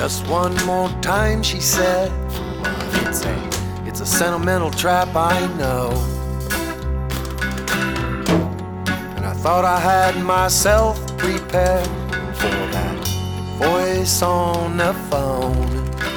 Just one more time, she said. It's a sentimental trap, I know. And I thought I had myself prepared for that voice on the phone.